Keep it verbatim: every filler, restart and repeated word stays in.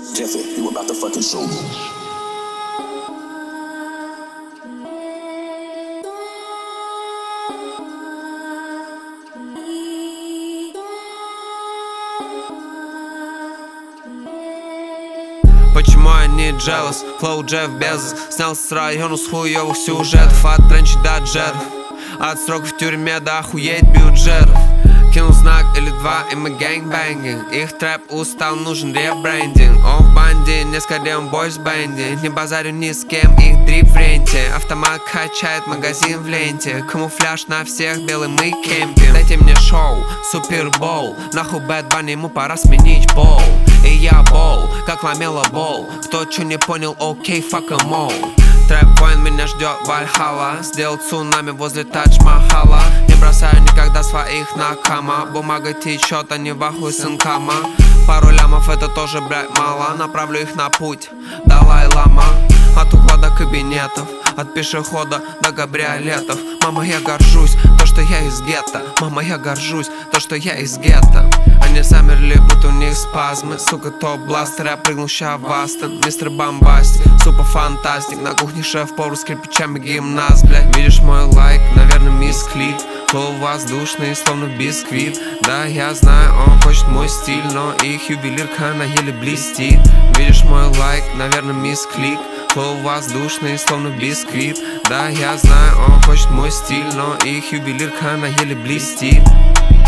Jeffy, you about to fucking show me. Почему я не jealous? Флоу Джефф Безос. Снялся с району с хуёвых сюжетов. От тренчей до джетов, от сроков в тюрьме до охуеть бюджетов. Кинул знак или два, и мы гэнгбэнгинг. Их трэп устал, нужен ребрендинг. Он в банде, не скорее он бойс в бенде. Не базарю ни с кем, их дрип в ренте. Автомат качает, магазин в ленте. Камуфляж на всех, белый мы кемпим. Дайте мне шоу, супербол. Нахуй Бэд Банни, ему пора сменить пол. И я бол, как ламела бол. Кто чё не понял, окей, fuck em all. Трэп-воин меня ждет Вальхалла. Сделал цунами возле Тадж-Махала. Не бросаю никогда своих на кама. Бумага течет, они в ахуе с инкама. Пару лямов это тоже, блядь, мало. Направлю их на путь Далай-Лама. От угла до кабинетов, от пешехода до кабриолетов. Мама, я горжусь, то, что я из гетто. Мама, я горжусь, то, что я из гетто. Они замерли, будто у них спазмы. Сука, топ-бластер, я прыгнул ща в Астон. Мистер Бомбастик, супер фантастик. На кухне шеф-повар с кирпичами гимнаст, блядь. Видишь мой лайк, наверное, мисс Клик. Флоу воздушный, словно бисквит. Да, я знаю, он хочет мой стиль, но их ювелирка на еле блестит. Видишь мой лайк, наверное, мисс Клик. Флоу воздушный, словно бисквит. Да, я знаю, он хочет мой стиль, но их ювелирка на еле блестит.